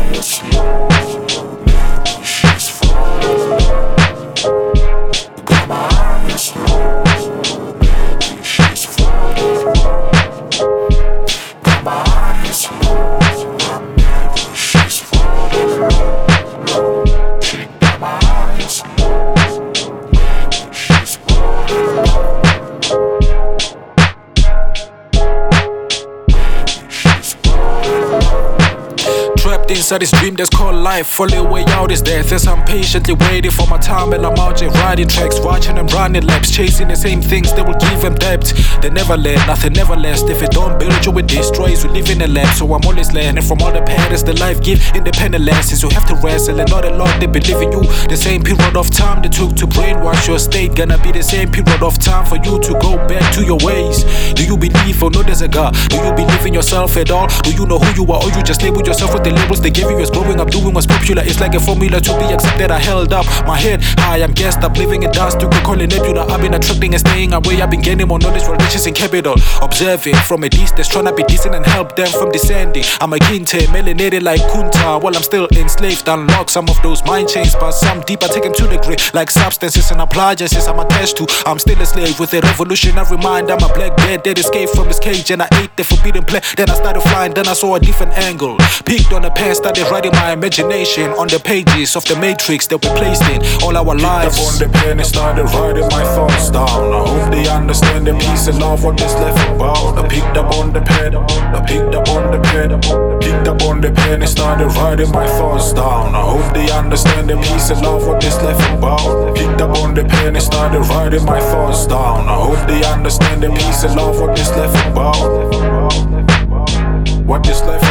Inside this dream that's called life, only way out is death. As I'm patiently waiting for my time, and I'm out here riding tracks, watching them running laps, chasing the same things that will give them depth. They never let, nothing never lasts. If it don't build you, it destroys. We live in a lab, so I'm always learning from all the patterns that life give. Independent lessons, you have to wrestle, and not a lot they believe in you. The same period of time they took to brainwash your state, gonna be the same period of time for you to go back to your ways. Do you believe or know there's a God? Do you believe in yourself at all? Do you know who you are, or you just label yourself with the labels they give you? As growing up, doing what's popular, it's like a formula to be accepted. I held up my head high, I'm gassed up, living in dust. You can call it nebula. I've been attracting and staying away. I've been gaining more knowledge for riches and capital. Observing from a distance, trying to be decent and help them from descending. I'm a kinte, melanated like Kunta, while I'm still enslaved. Unlock some of those mind chains, but some deep I take them to the grave, like substances and appliances I'm attached to. I'm still a slave with a revolutionary mind. I'm a black bear that escaped from his cage, and I ate the forbidden play. Then I started flying, then I saw a different angle. Peeked on the past, started writing my imagination on the pages of the matrix that we placed in all our lives. Picked up on the pen and started writing my thoughts down. I hope they understand the peace and love what this life about. I picked up on the pen, I picked up on the pen, picked up on the pen and started writing my thoughts down. I hope they understand the peace and love what this life about. Picked up on the pen and started writing my thoughts down. I hope they understand the peace and love what this life about. What this life